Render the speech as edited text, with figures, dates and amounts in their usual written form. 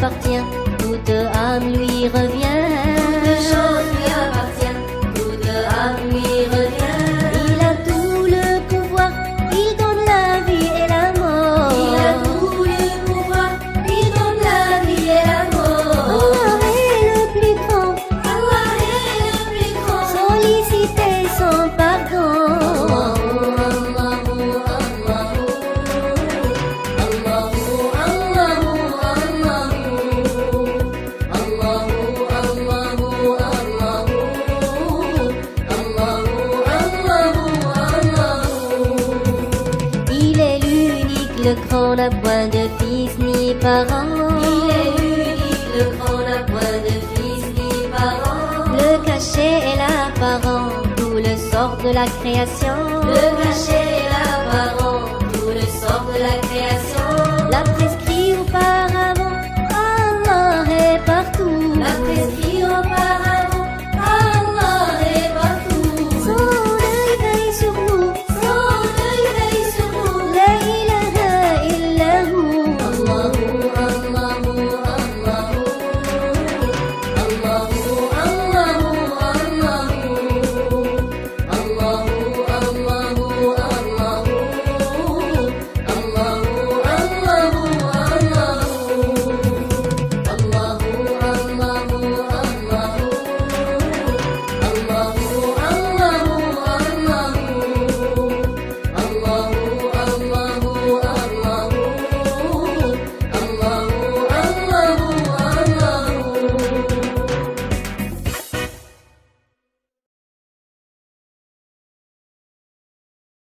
appartient, toute âme lui revient. Toute chose lui appartient, toute âme lui revient. Il a tout le pouvoir, il donne la vie et la mort. Il a tout le pouvoir, il donne la vie et la mort. Allah est le plus grand, Allah est le plus grand. sollicitez son pardon. Il est l'unique, le grand n'a point de fils ni parents. Il est l'unique, le grand n'a point de fils ni parents. Le cachet est l'apparent, tout le sort de la création. Le cachet est l'apparent, tout le sort de la création.